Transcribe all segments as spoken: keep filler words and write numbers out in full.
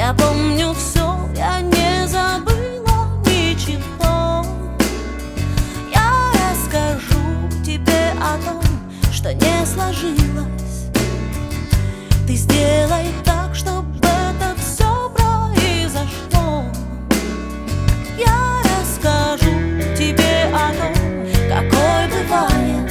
Я помню все, я не забыла ничего. Я расскажу тебе о том, что не сложилось. Ты сделай так, чтобы это все произошло. Я расскажу тебе о том, какой бывает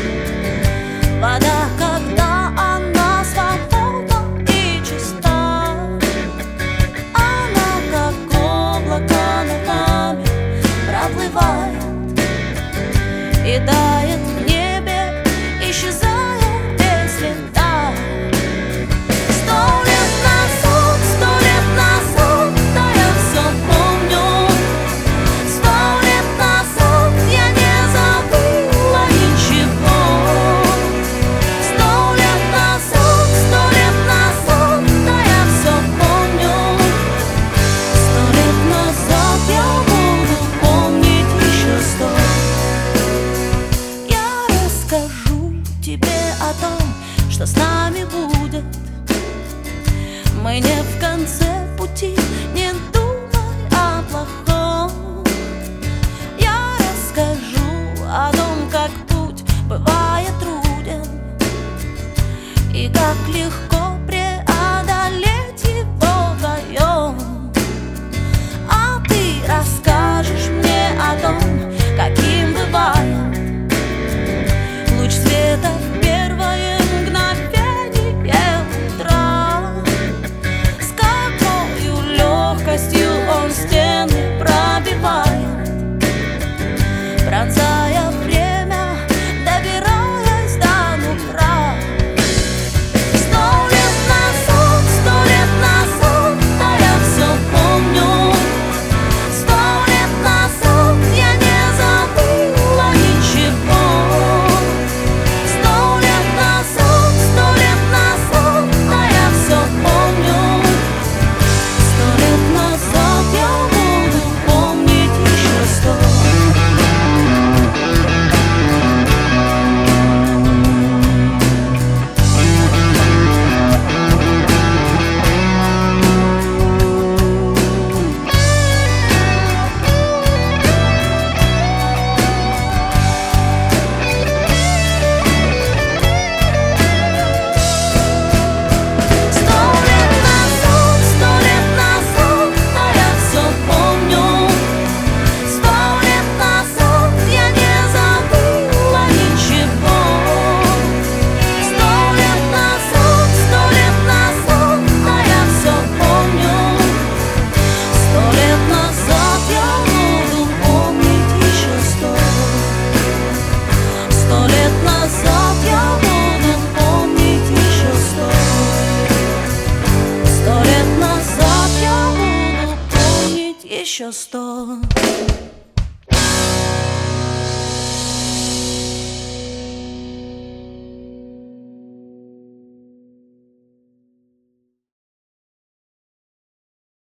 вода, когда она свободна и чиста. Она как облако над нами проплывает и тает в небе, исчезая без следа. Сто лет назад, сто лет назад, да я все помню. Сто лет назад я не забыла ничего. Сто лет назад, сто лет назад, да я все помню. Сто лет назад я буду помнить еще сто. Я расскажу тебе о том, что с нами будет. Мы не в конце пути, не думай о плохом. Я расскажу о том, как путь бывает труден и как легко преодолеть его вдвоем. А ты расскажешь мне о том, каким бывает луч света в первое мгновение утра. С какою легкостью он стены пробивает, пронзая время, добираясь до нутра. Сто лет назад, сто лет назад, да я все помню. Сто лет назад я не забыла ничего. Сто лет назад, сто лет назад, да я все помню. Сто лет назад я буду помнить еще сто. Сто лет назад, сто лет назад, да я все помню. Сто лет назад я не забыла ничего. Сто лет назад, сто лет назад, да я все помню. Сто лет назад я буду помнить еще сто. Сто лет назад я буду помнить еще сто. Сто лет назад я буду помнить еще сто.